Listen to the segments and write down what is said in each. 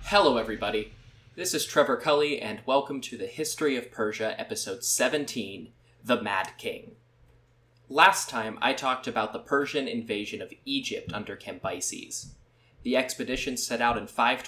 Hello everybody, this is Trevor Cully and welcome to the History of Persia episode 17, The Mad King. Last time I talked about the Persian invasion of Egypt under Cambyses. The expedition set out in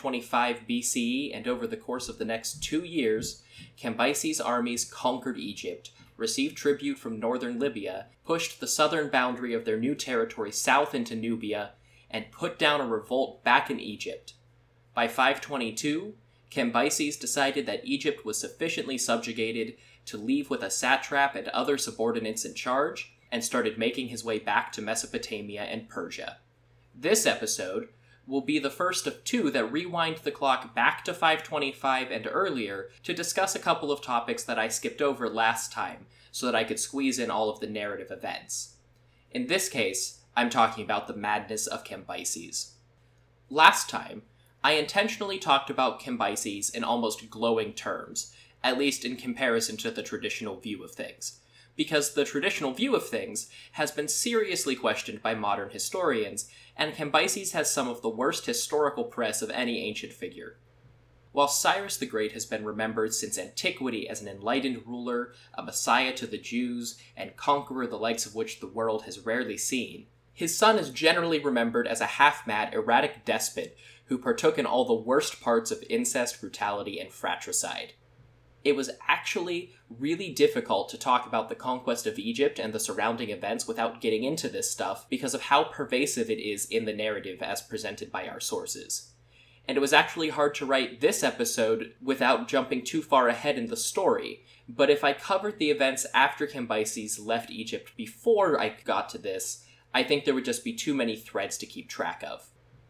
525 BCE and over the course of the next 2 years, Cambyses' armies conquered Egypt, received tribute from northern Libya, pushed the southern boundary of their new territory south into Nubia, and put down a revolt back in Egypt. By 522, Cambyses decided that Egypt was sufficiently subjugated to leave with a satrap and other subordinates in charge, and started making his way back to Mesopotamia and Persia. This episode will be the first of two that rewind the clock back to 525 and earlier to discuss a couple of topics that I skipped over last time, so that I could squeeze in all of the narrative events. In this case, I'm talking about the madness of Cambyses. Last time, I intentionally talked about Cambyses in almost glowing terms, at least in comparison to the traditional view of things, because the traditional view of things has been seriously questioned by modern historians, and Cambyses has some of the worst historical press of any ancient figure. While Cyrus the Great has been remembered since antiquity as an enlightened ruler, a messiah to the Jews, and conqueror the likes of which the world has rarely seen, his son is generally remembered as a half-mad, erratic despot who partook in all the worst parts of incest, brutality, and fratricide. It was actually really difficult to talk about the conquest of Egypt and the surrounding events without getting into this stuff because of how pervasive it is in the narrative as presented by our sources. And it was actually hard to write this episode without jumping too far ahead in the story, but if I covered the events after Cambyses left Egypt before I got to this, I think there would just be too many threads to keep track of.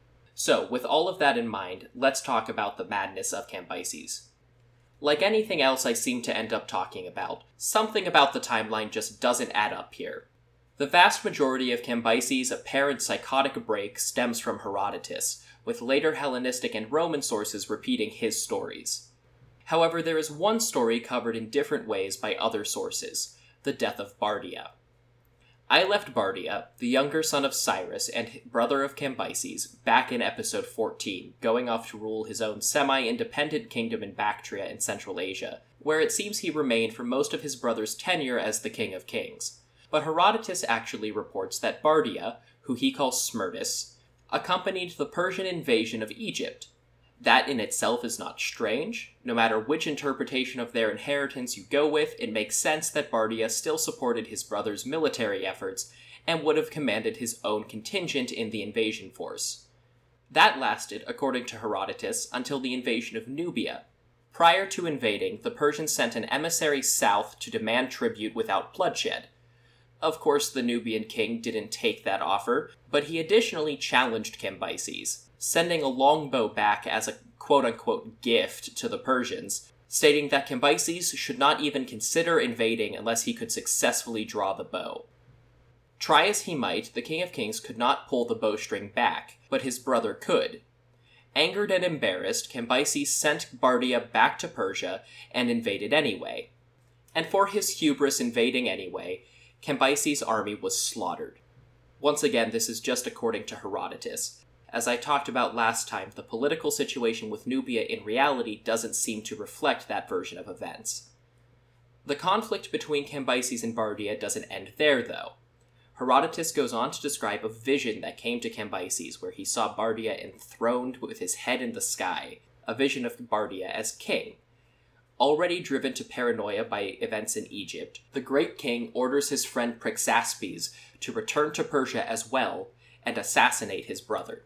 So, with all of that in mind, let's talk about the madness of Cambyses. Like anything else I seem to end up talking about, something about the timeline just doesn't add up here. The vast majority of Cambyses' apparent psychotic break stems from Herodotus, with later Hellenistic and Roman sources repeating his stories. However, there is one story covered in different ways by other sources, the death of Bardia. I left Bardia, the younger son of Cyrus and brother of Cambyses, back in episode 14, going off to rule his own semi-independent kingdom in Bactria in Central Asia, where it seems he remained for most of his brother's tenure as the King of Kings. But Herodotus actually reports that Bardia, who he calls Smerdis, accompanied the Persian invasion of Egypt. That in itself is not strange. No matter which interpretation of their inheritance you go with, it makes sense that Bardia still supported his brother's military efforts and would have commanded his own contingent in the invasion force. That lasted, according to Herodotus, until the invasion of Nubia. Prior to invading, the Persians sent an emissary south to demand tribute without bloodshed. Of course, the Nubian king didn't take that offer, but he additionally challenged Cambyses, sending a longbow back as a quote-unquote gift to the Persians, stating that Cambyses should not even consider invading unless he could successfully draw the bow. Try as he might, the King of Kings could not pull the bowstring back, but his brother could. Angered and embarrassed, Cambyses sent Bardia back to Persia and invaded anyway. And for his hubris invading anyway, Cambyses' army was slaughtered. Once again, this is just according to Herodotus. As I talked about last time, the political situation with Nubia in reality doesn't seem to reflect that version of events. The conflict between Cambyses and Bardia doesn't end there, though. Herodotus goes on to describe a vision that came to Cambyses where he saw Bardia enthroned with his head in the sky, a vision of Bardia as king. Already driven to paranoia by events in Egypt, the great king orders his friend Prixaspes to return to Persia as well and assassinate his brother.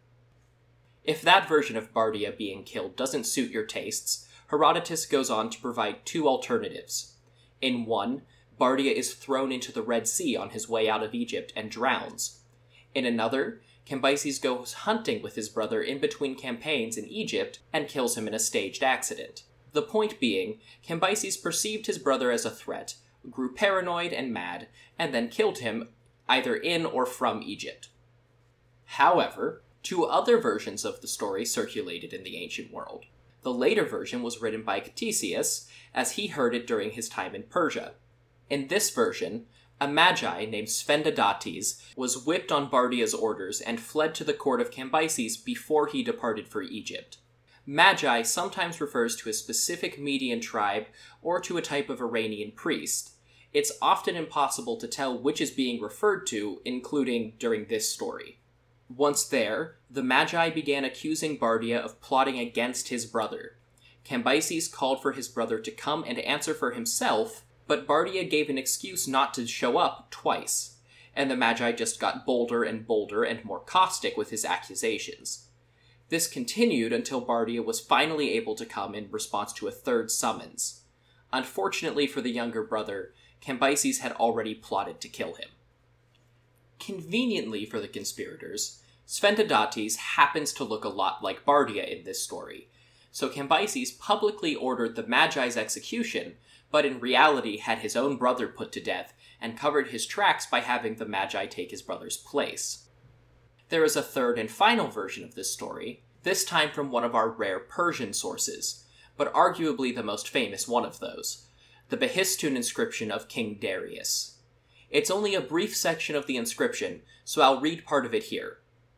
If that version of Bardia being killed doesn't suit your tastes, Herodotus goes on to provide two alternatives. In one, Bardia is thrown into the Red Sea on his way out of Egypt and drowns. In another, Cambyses goes hunting with his brother in between campaigns in Egypt and kills him in a staged accident. The point being, Cambyses perceived his brother as a threat, grew paranoid and mad, and then killed him either in or from Egypt. However, two other versions of the story circulated in the ancient world. The later version was written by Ctesias, as he heard it during his time in Persia. In this version, a magi named Sphenidates was whipped on Bardia's orders and fled to the court of Cambyses before he departed for Egypt. Magi sometimes refers to a specific Median tribe or to a type of Iranian priest. It's often impossible to tell which is being referred to, including during this story. Once there, the Magi began accusing Bardia of plotting against his brother. Cambyses called for his brother to come and answer for himself, but Bardia gave an excuse not to show up twice, and the Magi just got bolder and more caustic with his accusations. This continued until Bardia was finally able to come in response to a third summons. Unfortunately for the younger brother, Cambyses had already plotted to kill him. Conveniently for the conspirators, Sphenidates happens to look a lot like Bardia in this story, so Cambyses publicly ordered the Magi's execution, but in reality had his own brother put to death and covered his tracks by having the Magi take his brother's place. There is a third and final version of this story, this time from one of our rare Persian sources, but arguably the most famous one of those, the Behistun inscription of King Darius. It's only a brief section of the inscription, so I'll read part of it here.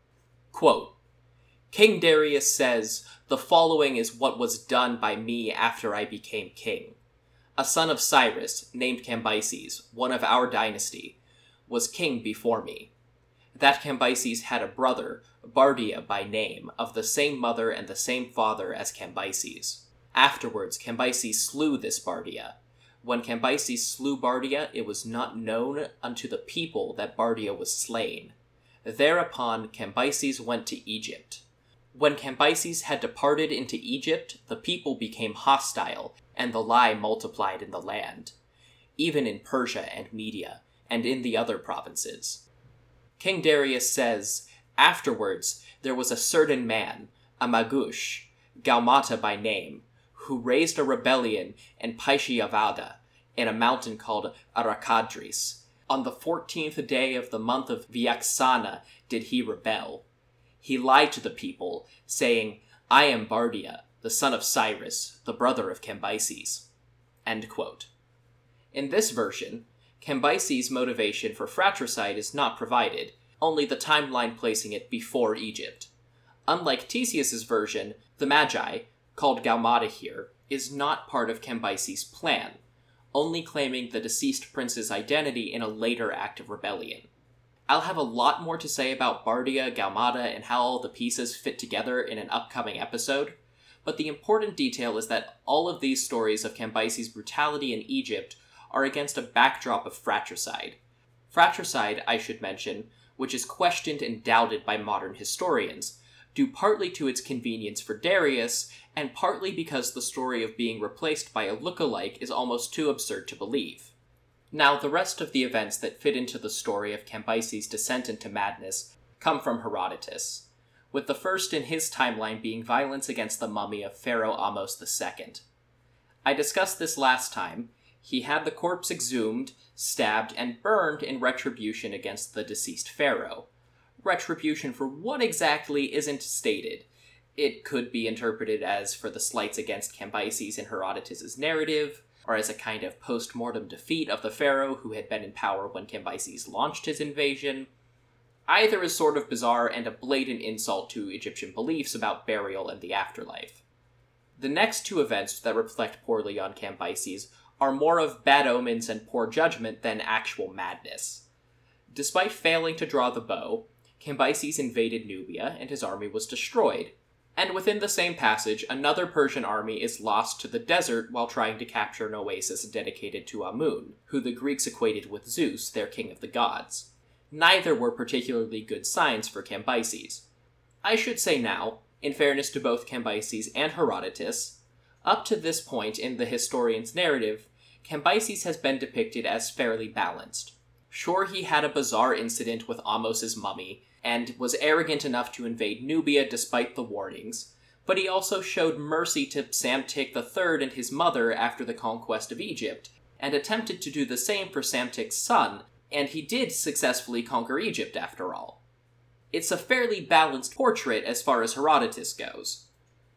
Quote, King Darius says, "The following is what was done by me after I became king. A son of Cyrus, named Cambyses, one of our dynasty, was king before me. That Cambyses had a brother, Bardia by name, of the same mother and the same father as Cambyses. Afterwards, Cambyses slew this Bardia. When Cambyses slew Bardia, it was not known unto the people that Bardia was slain. Thereupon Cambyses went to Egypt. When Cambyses had departed into Egypt, the people became hostile, and the lie multiplied in the land, even in Persia and Media, and in the other provinces. King Darius says, afterwards there was a certain man, a Magush, Gaumata by name, who raised a rebellion in Paishyavada, in a mountain called Arakadris. On the 14th day of the month of Vyaksana did he rebel. He lied to the people, saying, I am Bardia, the son of Cyrus, the brother of Cambyses. End quote. In this version, Cambyses' motivation for fratricide is not provided, only the timeline placing it before Egypt. Unlike Theseus's version, the Magi, called Gaumata here, is not part of Cambyses' plan, only claiming the deceased prince's identity in a later act of rebellion. I'll have a lot more to say about Bardia, Gaumata, and how all the pieces fit together in an upcoming episode, but the important detail is that all of these stories of Cambyses' brutality in Egypt are against a backdrop of fratricide. Fratricide, I should mention, which is questioned and doubted by modern historians, due partly to its convenience for Darius, and partly because the story of being replaced by a look-alike is almost too absurd to believe. Now, the rest of the events that fit into the story of Cambyses' descent into madness come from Herodotus, with the first in his timeline being violence against the mummy of Pharaoh Ahmose II. I discussed this last time. He had the corpse exhumed, stabbed, and burned in retribution against the deceased pharaoh. Retribution for what exactly isn't stated. It could be interpreted as for the slights against Cambyses in Herodotus' narrative, or as a kind of post-mortem defeat of the pharaoh who had been in power when Cambyses launched his invasion. Either is sort of bizarre and a blatant insult to Egyptian beliefs about burial and the afterlife. The next two events that reflect poorly on Cambyses are more of bad omens and poor judgment than actual madness. Despite failing to draw the bow, Cambyses invaded Nubia and his army was destroyed. And within the same passage, another Persian army is lost to the desert while trying to capture an oasis dedicated to Amun, who the Greeks equated with Zeus, their king of the gods. Neither were particularly good signs for Cambyses. I should say now, in fairness to both Cambyses and Herodotus, up to this point in the historian's narrative, Cambyses has been depicted as fairly balanced. Sure, he had a bizarre incident with Ahmose's mummy, and was arrogant enough to invade Nubia despite the warnings, but he also showed mercy to Psamtik III and his mother after the conquest of Egypt, and attempted to do the same for Psamtik's son, and he did successfully conquer Egypt after all. It's a fairly balanced portrait as far as Herodotus goes.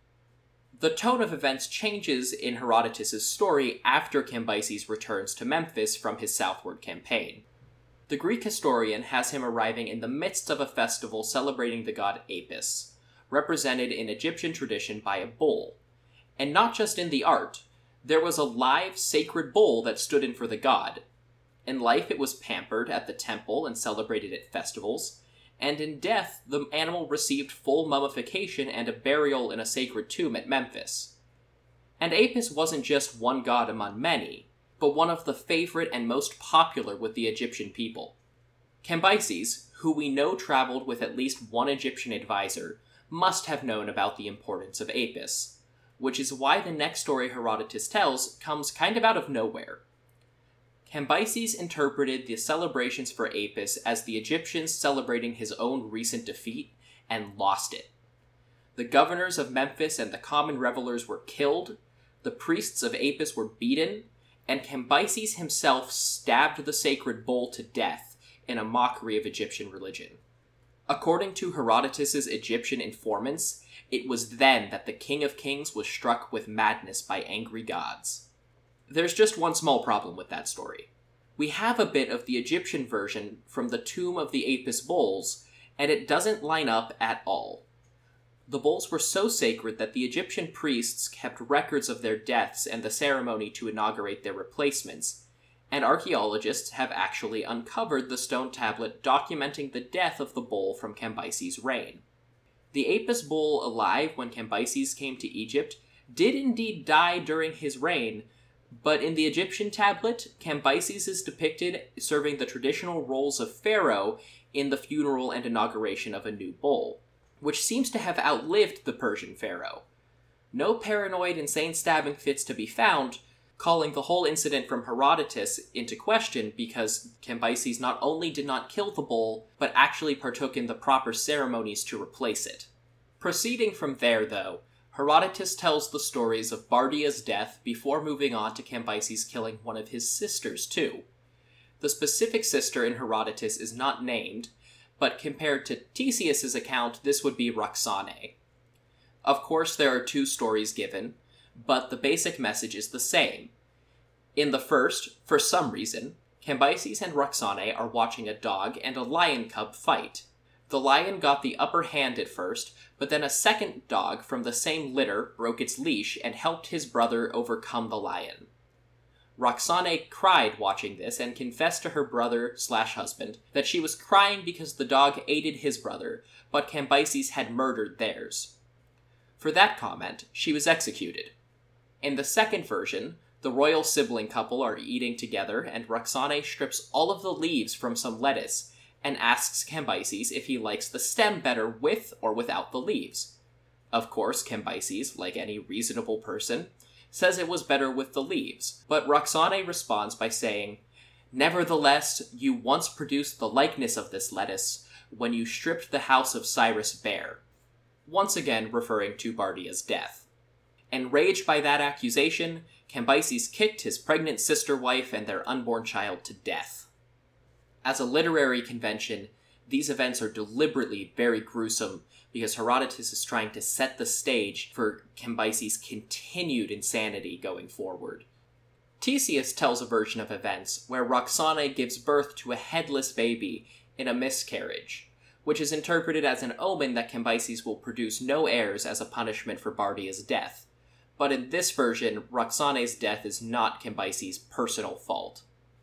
The tone of events changes in Herodotus' story after Cambyses returns to Memphis from his southward campaign. The Greek historian has him arriving in the midst of a festival celebrating the god Apis. represented in Egyptian tradition by a bull. And not just in the art, there was a live sacred bull that stood in for the god. In life, it was pampered at the temple and celebrated at festivals, and in death, the animal received full mummification and a burial in a sacred tomb at Memphis. And Apis wasn't just one god among many, but one of the favorite and most popular with the Egyptian people. Cambyses, who we know traveled with at least one Egyptian advisor, must have known about the importance of Apis, which is why the next story Herodotus tells comes kind of out of nowhere. Cambyses interpreted the celebrations for Apis as the Egyptians celebrating his own recent defeat, and lost it. The governors of Memphis and the common revelers were killed, the priests of Apis were beaten, and Cambyses himself stabbed the sacred bull to death in a mockery of Egyptian religion. According to Herodotus's Egyptian informants, it was then that the King of Kings was struck with madness by angry gods. There's just one small problem with that story. We have a bit of the Egyptian version from the tomb of the Apis bulls, and it doesn't line up at all. The bulls were so sacred that the Egyptian priests kept records of their deaths and the ceremony to inaugurate their replacements, and archaeologists have actually uncovered the stone tablet documenting the death of the bull from Cambyses' reign. The Apis bull alive when Cambyses came to Egypt did indeed die during his reign, but in the Egyptian tablet, Cambyses is depicted serving the traditional roles of pharaoh in the funeral and inauguration of a new bull, which seems to have outlived the Persian pharaoh. No paranoid, insane stabbing fits to be found, calling the whole incident from Herodotus into question because Cambyses not only did not kill the bull, but actually partook in the proper ceremonies to replace it. Proceeding from there, though, Herodotus tells the stories of Bardia's death before moving on to Cambyses killing one of his sisters, too. The specific sister in Herodotus is not named, but compared to Ctesias' account, this would be Roxane. Of course, there are two stories given, but the basic message is the same. In the first, for some reason, Cambyses and Roxane are watching a dog and a lion cub fight. The lion got the upper hand at first, but then a second dog from the same litter broke its leash and helped his brother overcome the lion. Roxane cried watching this and confessed to her brother/husband that she was crying because the dog aided his brother, but Cambyses had murdered theirs. For that comment, she was executed. In the second version, the royal sibling couple are eating together and Roxane strips all of the leaves from some lettuce and asks Cambyses if he likes the stem better with or without the leaves. Of course, Cambyses, like any reasonable person, says it was better with the leaves, but Roxane responds by saying, "Nevertheless, you once produced the likeness of this lettuce when you stripped the house of Cyrus bare," once again referring to Bardia's death. Enraged by that accusation, Cambyses kicked his pregnant sister-wife and their unborn child to death. As a literary convention, these events are deliberately very gruesome because Herodotus is trying to set the stage for Cambyses' continued insanity going forward. Ctesias tells a version of events where Roxane gives birth to a headless baby in a miscarriage, which is interpreted as an omen that Cambyses will produce no heirs as a punishment for Bardia's death. But in this version, Roxane's death is not Cambyses' personal fault.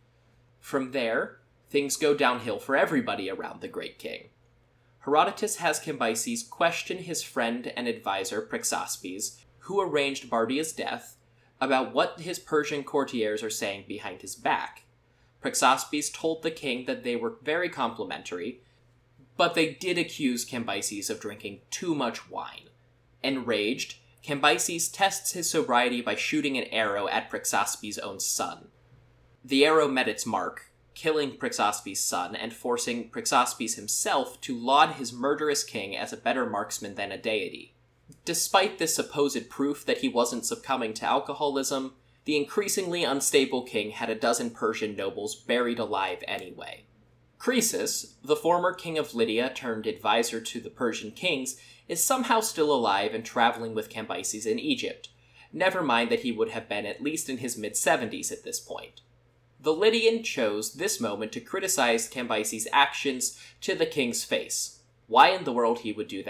From there, things go downhill for everybody around the Great King. Herodotus has Cambyses question his friend and advisor Prexaspes, who arranged Bardia's death, about what his Persian courtiers are saying behind his back. Prexaspes told the king that they were very complimentary, but they did accuse Cambyses of drinking too much wine. Enraged, Cambyses tests his sobriety by shooting an arrow at Prexaspes' own son. The arrow met its mark, killing Prexaspes' son and forcing Prexaspes himself to laud his murderous king as a better marksman than a deity. Despite this supposed proof that he wasn't succumbing to alcoholism, the increasingly unstable king had a dozen Persian nobles buried alive anyway. Croesus, the former king of Lydia turned advisor to the Persian kings, is somehow still alive and traveling with Cambyses in Egypt. Never mind that he would have been at least in his mid-70s at this point. The Lydian chose this moment to criticize Cambyses' actions to the king's face. Why in the world he would do that,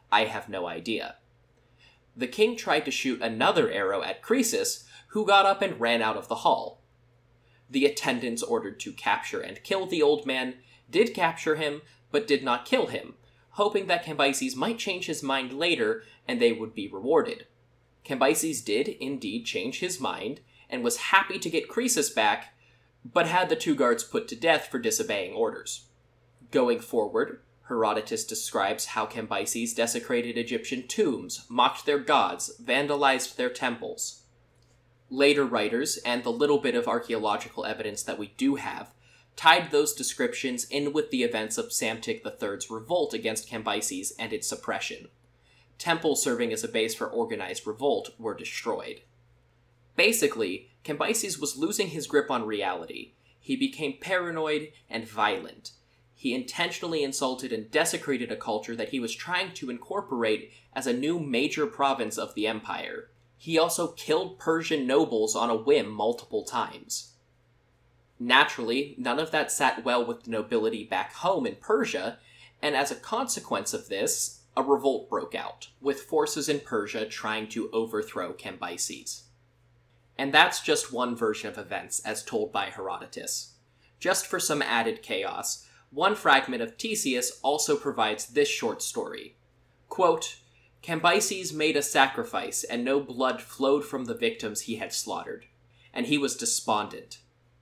I have no idea. The king tried to shoot another arrow at Croesus, who got up and ran out of the hall. The attendants ordered to capture and kill the old man did capture him, but did not kill him, hoping that Cambyses might change his mind later and they would be rewarded. Cambyses did indeed change his mind, and was happy to get Croesus back, but had the two guards put to death for disobeying orders. Going forward, Herodotus describes how Cambyses desecrated Egyptian tombs, mocked their gods, vandalized their temples. Later writers, and the little bit of archaeological evidence that we do have, tied those descriptions in with the events of Psamtik III's revolt against Cambyses and its suppression. Temples serving as a base for organized revolt were destroyed. Basically, Cambyses was losing his grip on reality. He became paranoid and violent. He intentionally insulted and desecrated a culture that he was trying to incorporate as a new major province of the empire. He also killed Persian nobles on a whim multiple times. Naturally, none of that sat well with the nobility back home in Persia, and as a consequence of this, a revolt broke out, with forces in Persia trying to overthrow Cambyses. And that's just one version of events as told by Herodotus. Just for some added chaos, one fragment of Ctesias also provides this short story. Quote, Cambyses made a sacrifice, and no blood flowed from the victims he had slaughtered, and he was despondent.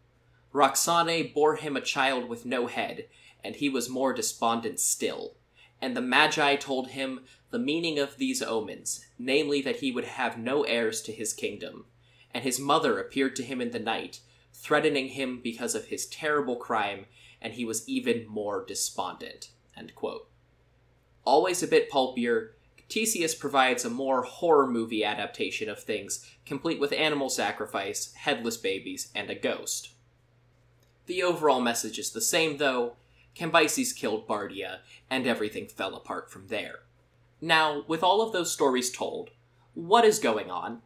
Roxane bore him a child with no head, and he was more despondent still. And the Magi told him the meaning of these omens, namely that he would have no heirs to his kingdom. And his mother appeared to him in the night, threatening him because of his terrible crime, and he was even more despondent. End quote. Always a bit pulpier, Ctesias provides a more horror movie adaptation of things, complete with animal sacrifice, headless babies, and a ghost. The overall message is the same, though. Cambyses killed Bardia, and everything fell apart from there. Now, with all of those stories told, what is going on?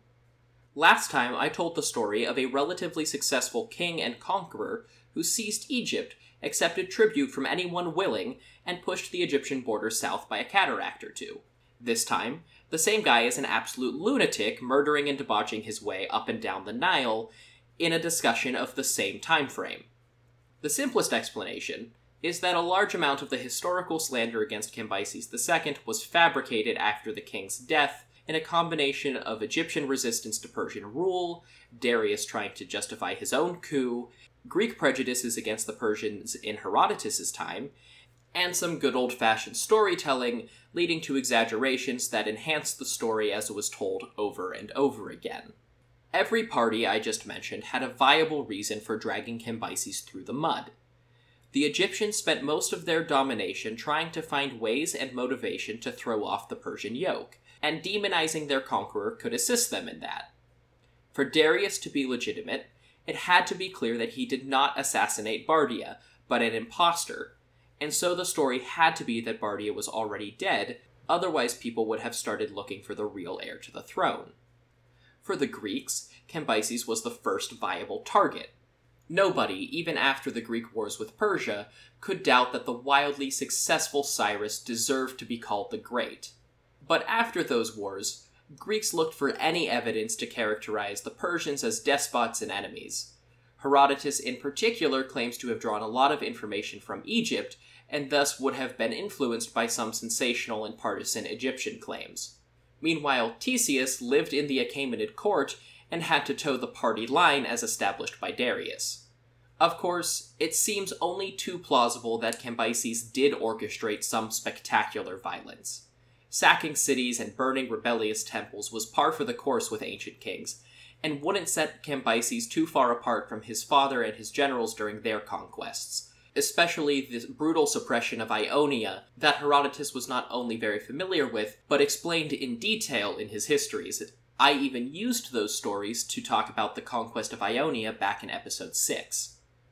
Last time I told the story of a relatively successful king and conqueror who seized Egypt, accepted tribute from anyone willing, and pushed the Egyptian border south by a cataract or two. This time, the same guy is an absolute lunatic murdering and debauching his way up and down the Nile in a discussion of the same time frame. The simplest explanation is that a large amount of the historical slander against Cambyses II was fabricated after the king's death in a combination of Egyptian resistance to Persian rule, Darius trying to justify his own coup, Greek prejudices against the Persians in Herodotus' time, and some good old-fashioned storytelling leading to exaggerations that enhanced the story as it was told over and over again. Every party I just mentioned had a viable reason for dragging Cambyses through the mud. The Egyptians spent most of their domination trying to find ways and motivation to throw off the Persian yoke, and demonizing their conqueror could assist them in that. For Darius to be legitimate, it had to be clear that he did not assassinate Bardia, but an impostor, and so the story had to be that Bardia was already dead, otherwise people would have started looking for the real heir to the throne. For the Greeks, Cambyses was the first viable target. Nobody, even after the Greek wars with Persia, could doubt that the wildly successful Cyrus deserved to be called the Great. But after those wars, Greeks looked for any evidence to characterize the Persians as despots and enemies. Herodotus in particular claims to have drawn a lot of information from Egypt, and thus would have been influenced by some sensational and partisan Egyptian claims. Meanwhile, Ctesias lived in the Achaemenid court and had to toe the party line as established by Darius. Of course, it seems only too plausible that Cambyses did orchestrate some spectacular violence. Sacking cities and burning rebellious temples was par for the course with ancient kings, and wouldn't set Cambyses too far apart from his father and his generals during their conquests, especially the brutal suppression of Ionia that Herodotus was not only very familiar with, but explained in detail in his histories. I even used those stories to talk about the conquest of Ionia back in episode 6.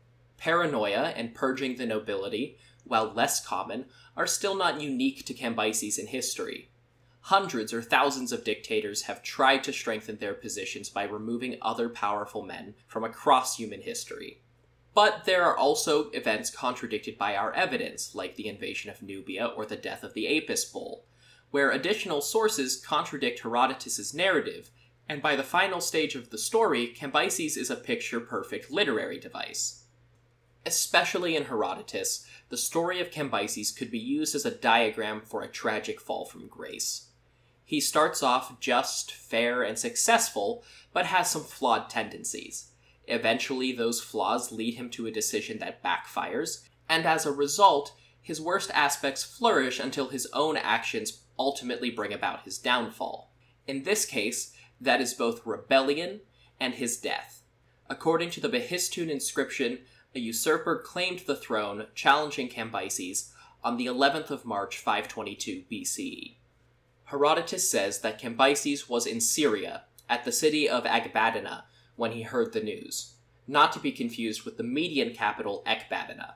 Paranoia and purging the nobility, while less common, are still not unique to Cambyses in history. Hundreds or thousands of dictators have tried to strengthen their positions by removing other powerful men from across human history. But there are also events contradicted by our evidence, like the invasion of Nubia or the death of the Apis bull, where additional sources contradict Herodotus's narrative, and by the final stage of the story, Cambyses is a picture-perfect literary device. Especially in Herodotus, the story of Cambyses could be used as a diagram for a tragic fall from grace. He starts off just, fair, and successful, but has some flawed tendencies. Eventually, those flaws lead him to a decision that backfires, and as a result, his worst aspects flourish until his own actions ultimately bring about his downfall. In this case, that is both rebellion and his death. According to the Behistun inscription, a usurper claimed the throne, challenging Cambyses, on the 11th of March 522 BCE. Herodotus says that Cambyses was in Syria, at the city of Agbadana, when he heard the news, not to be confused with the Median capital Ecbatana.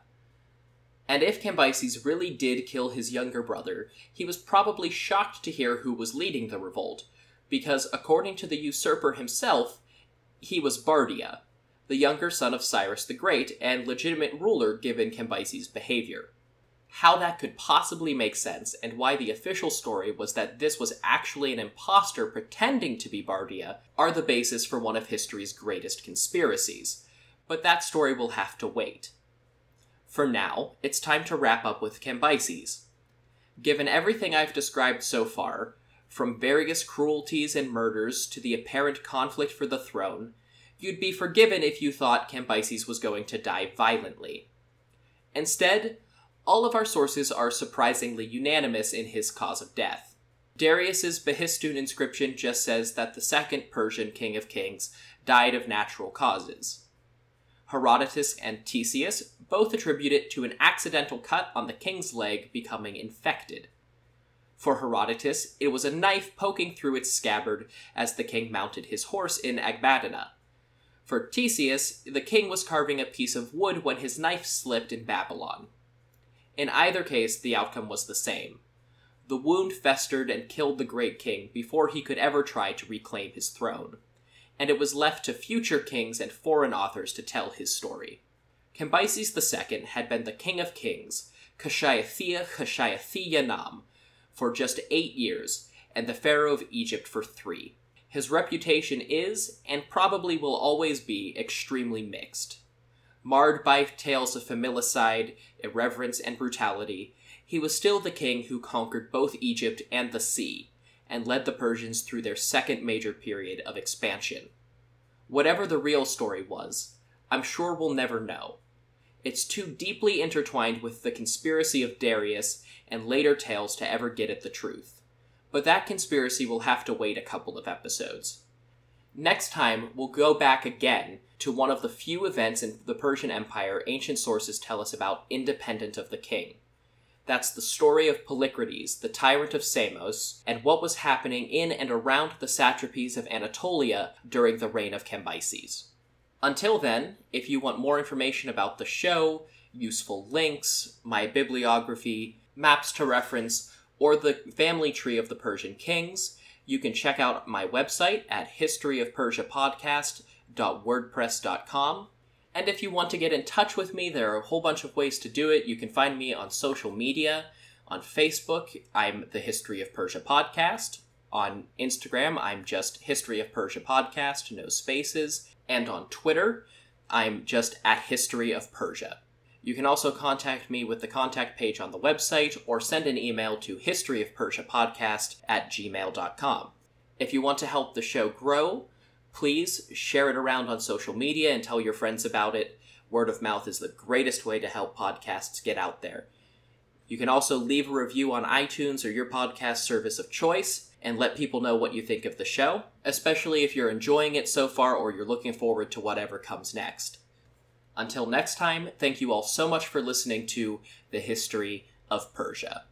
And if Cambyses really did kill his younger brother, he was probably shocked to hear who was leading the revolt, because according to the usurper himself, he was Bardia, the younger son of Cyrus the Great and legitimate ruler given Cambyses' behavior. How that could possibly make sense, and why the official story was that this was actually an imposter pretending to be Bardia, are the basis for one of history's greatest conspiracies. But that story will have to wait. For now, it's time to wrap up with Cambyses. Given everything I've described so far, from various cruelties and murders to the apparent conflict for the throne, you'd be forgiven if you thought Cambyses was going to die violently. Instead, all of our sources are surprisingly unanimous in his cause of death. Darius's Behistun inscription just says that the second Persian king of kings died of natural causes. Herodotus and Ctesias both attribute it to an accidental cut on the king's leg becoming infected. For Herodotus, it was a knife poking through its scabbard as the king mounted his horse in Agbadana. For Ctesias, the king was carving a piece of wood when his knife slipped in Babylon. In either case, the outcome was the same. The wound festered and killed the great king before he could ever try to reclaim his throne, and it was left to future kings and foreign authors to tell his story. Cambyses II had been the king of kings, Khashayathiya Nam, for just 8 years, and the pharaoh of Egypt for 3. His reputation is, and probably will always be, extremely mixed. Marred by tales of familicide, irreverence, and brutality, he was still the king who conquered both Egypt and the sea, and led the Persians through their second major period of expansion. Whatever the real story was, I'm sure we'll never know. It's too deeply intertwined with the conspiracy of Darius and later tales to ever get at the truth. But that conspiracy will have to wait a couple of episodes. Next time, we'll go back again to one of the few events in the Persian Empire ancient sources tell us about independent of the king. That's the story of Polycrates, the tyrant of Samos, and what was happening in and around the satrapies of Anatolia during the reign of Cambyses. Until then, if you want more information about the show, useful links, my bibliography, maps to reference, or the family tree of the Persian kings, you can check out my website at historyofpersiapodcast.wordpress.com. And if you want to get in touch with me, there are a whole bunch of ways to do it. You can find me on social media. On Facebook, I'm the History of Persia Podcast. On Instagram, I'm just History of Persia Podcast, no spaces. And on Twitter, I'm just at History of Persia. You can also contact me with the contact page on the website, or send an email to historyofpersiapodcast@gmail.com. If you want to help the show grow, please share it around on social media and tell your friends about it. Word of mouth is the greatest way to help podcasts get out there. You can also leave a review on iTunes or your podcast service of choice, and let people know what you think of the show, especially if you're enjoying it so far or you're looking forward to whatever comes next. Until next time, thank you all so much for listening to The History of Persia.